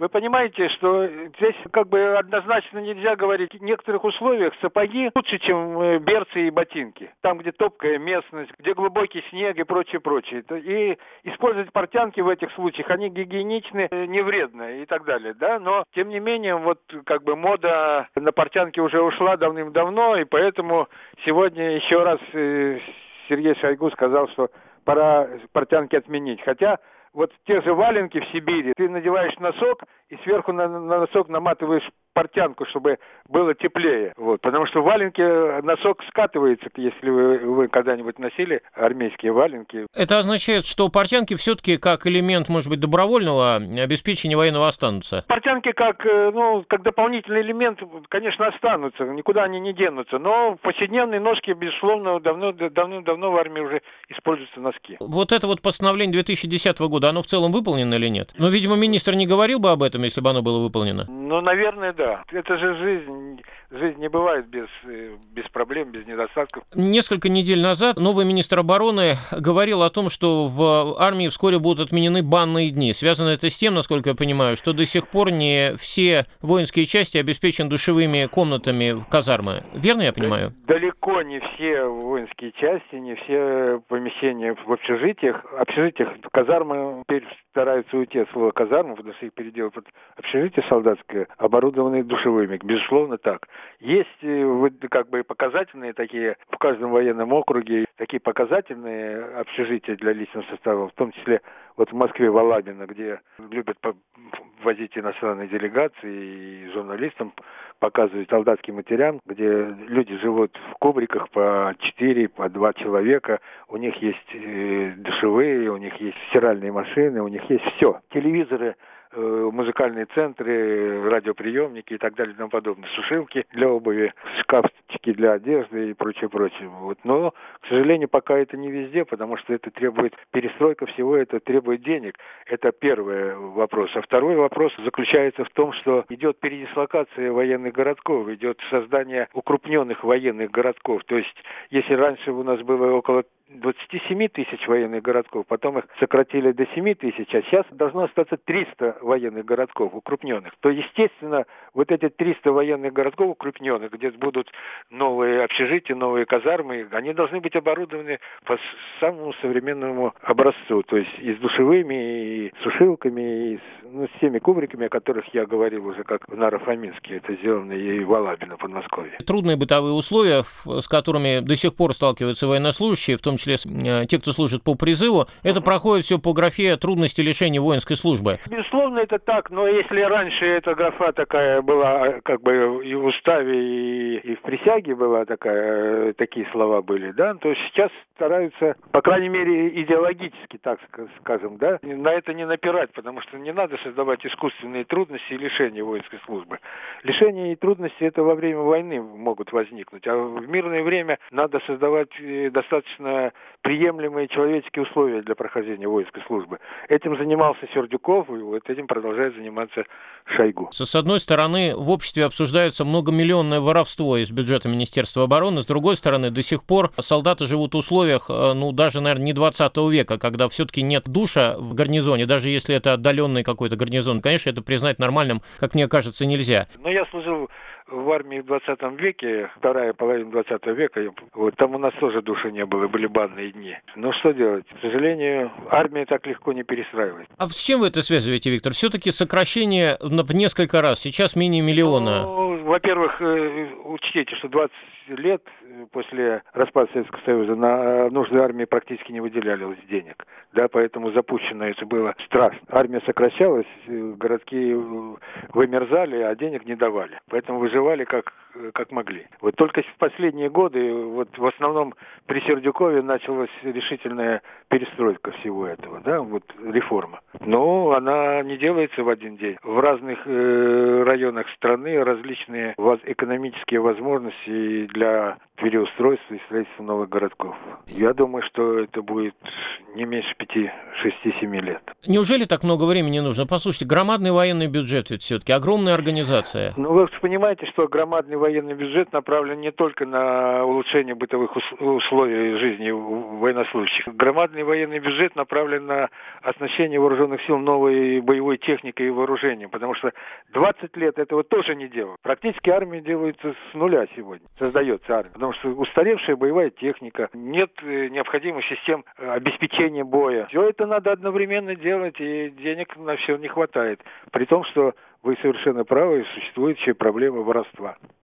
Вы понимаете, что здесь как бы однозначно нельзя говорить. В некоторых условиях сапоги лучше, чем берцы и ботинки. Там, где топкая местность, где глубокий снег и прочее. И использовать портянки в этих случаях, они гигиеничны, не вредны и так далее, да. Но, тем не менее, вот как бы мода на портянки уже ушла давным-давно, и поэтому сегодня еще раз Сергей Шойгу сказал, что пора портянки отменить. Хотя вот те же валенки в Сибири, ты надеваешь носок и сверху на носок наматываешь портянку, чтобы было теплее. Вот. Потому что в валенке носок скатывается, если вы когда-нибудь носили армейские валенки. Это означает, что портянки все-таки как элемент, может быть, добровольного обеспечения военного останутся? Портянки как дополнительный элемент, конечно, останутся, никуда они не денутся. Но в повседневной носке, безусловно, давным-давно в армии уже используются носки. Вот это вот постановление 2010 года, оно в целом выполнено или нет? Но, видимо, министр не говорил бы об этом, если бы оно было выполнено. Ну, наверное, да. Это же жизнь. Жизнь не бывает без проблем, без недостатков. Несколько недель назад новый министр обороны говорил о том, что в армии вскоре будут отменены банные дни. Связано это с тем, насколько я понимаю, что до сих пор не все воинские части обеспечены душевыми комнатами в казармы. Верно я понимаю? Далеко не все воинские части, не все помещения в общежитиях. Казармы теперь стараются уйти от слова казарму, потому что их переделывают под общежитие солдатское, оборудованные душевыми. Безусловно, так. Есть как бы показательные такие в каждом военном округе, такие показательные общежития для личного состава, в том числе вот в Москве, в Алабино, где любят возить иностранные делегации и журналистам показывать солдатским матерям, где люди живут в кубриках по 4, по 2 человека, у них есть душевые, у них есть стиральные машины, у них есть все. Телевизоры, музыкальные центры, радиоприемники и так далее и тому подобное, сушилки для обуви, шкафчики для одежды и прочее. Вот. Но, к сожалению, пока это не везде, потому что это требует перестройка всего, это требует денег. Это первый вопрос. А второй вопрос заключается в том, что идет передислокация военных городков, идет создание укрупненных военных городков. То есть, если раньше у нас было около 27 тысяч военных городков, потом их сократили до 7 тысяч, а сейчас должно остаться 300 военных городков укрупненных. То, естественно, вот эти 300 военных городков укрупненных, где будут новые общежития, новые казармы, они должны быть оборудованы по самому современному образцу, то есть и с душевыми, и сушилками, и с теми кубриками, о которых я говорил уже, как в Наро-Фоминске, это сделано и в Алабино, Подмосковье. Трудные бытовые условия, с которыми до сих пор сталкиваются военнослужащие, в том числе те, кто служит по призыву, это проходит все по графе трудности лишения воинской службы. Безусловно, это так, но если раньше эта графа такая была, как бы и в уставе, и в присяге была такая, такие слова были, да, то сейчас стараются, по крайней мере, идеологически, так скажем, да, на это не напирать, потому что не надо создавать искусственные трудности и лишения воинской службы. Лишения и трудности это во время войны могут возникнуть, а в мирное время надо создавать достаточно приемлемые человеческие условия для прохождения воинской службы. Этим занимался Сердюков, и вот этим продолжает заниматься Шойгу. С одной стороны, в обществе обсуждается многомиллионное воровство из бюджета Министерства обороны, с другой стороны, до сих пор солдаты живут в условиях, даже, наверное, не 20 века, когда все-таки нет душа в гарнизоне, даже если это отдаленный какой-то гарнизон. Конечно, это признать нормальным, как мне кажется, нельзя. Но я служил в армии в 20 веке, вторая половина 20 века, вот там у нас тоже души не было, были банные дни. Но что делать? К сожалению, армия так легко не перестраивает. А с чем вы это связываете, Виктор? Все-таки сокращение в несколько раз, сейчас менее миллиона. Во-первых, учтите, что 20 лет после распада Советского Союза на нужды армии практически не выделялось денег. Да, поэтому запущено это было страшно. Армия сокращалась, городки вымерзали, а денег не давали. Поэтому выживали как могли. Вот только в последние годы, вот в основном при Сердюкове началась решительная перестройка всего этого, да, вот реформа. Но она не делается в один день. В разных районах страны различные экономические возможности для переустройства и строительства новых городков. Я думаю, что это будет не меньше 5-6-7 лет. Неужели так много времени нужно? Послушайте, громадный военный бюджет ведь все-таки, огромная организация. Ну, вы понимаете, что громадный военный бюджет направлен не только на улучшение бытовых условий жизни военнослужащих. Громадный военный бюджет направлен на оснащение вооруженных сил новой боевой техникой и вооружением, потому что 20 лет этого тоже не делают. Практически армия делается с нуля сегодня, создается армия, потому что устаревшая боевая техника, нет необходимых систем обеспечения боя. Все это надо одновременно делать, и денег на все не хватает. При том, что вы совершенно правы, существует еще проблема воровства.